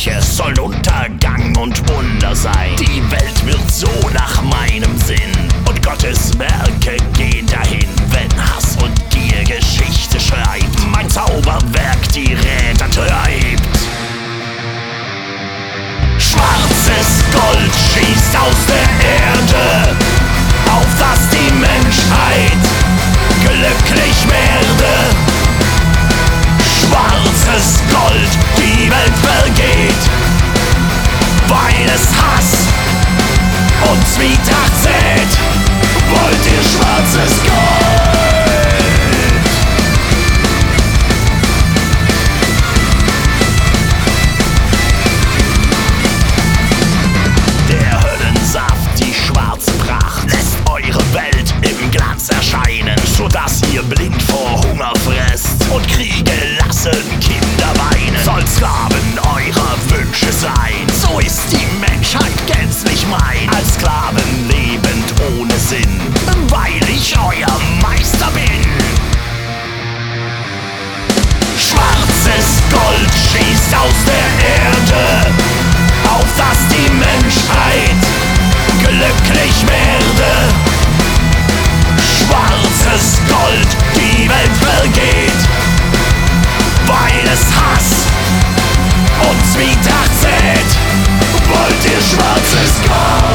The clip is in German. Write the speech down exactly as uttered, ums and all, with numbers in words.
Reiches sollen Untergang und Wunder sein. Die Welt wird so nach meinem Sinn und Gottes Werke gehen dahin, wenn Hass und Gier Geschichte schreibt. Mein Zauberwerk die Räder treibt. Schwarzes Gold schießt aus der Erde, auf dass die Menschheit glücklich werde. Schwarzes Gold, die Welt vergeht, weil es Hass und Zwietracht sät. Wollt ihr schwarzes Gold? Der Höllensaft, die schwarze Pracht, lässt eure Welt im Glanz erscheinen, sodass ihr blind vor Hunger fresst und Kriege lassen Kinder weinen. Soll Sklaven eurer Wünsche sein, so ist die Menschheit gänzlich mein. Als Sklaven lebend ohne Sinn, weil ich euer Meister bin. Schwarzes Gold schießt aus der Erde, auf dass die Menschheit glücklich werde. Schwarzes Gold, die Welt vergeht, weil es Hass und Zwietracht sät. Wollt ihr schwarzes Gold?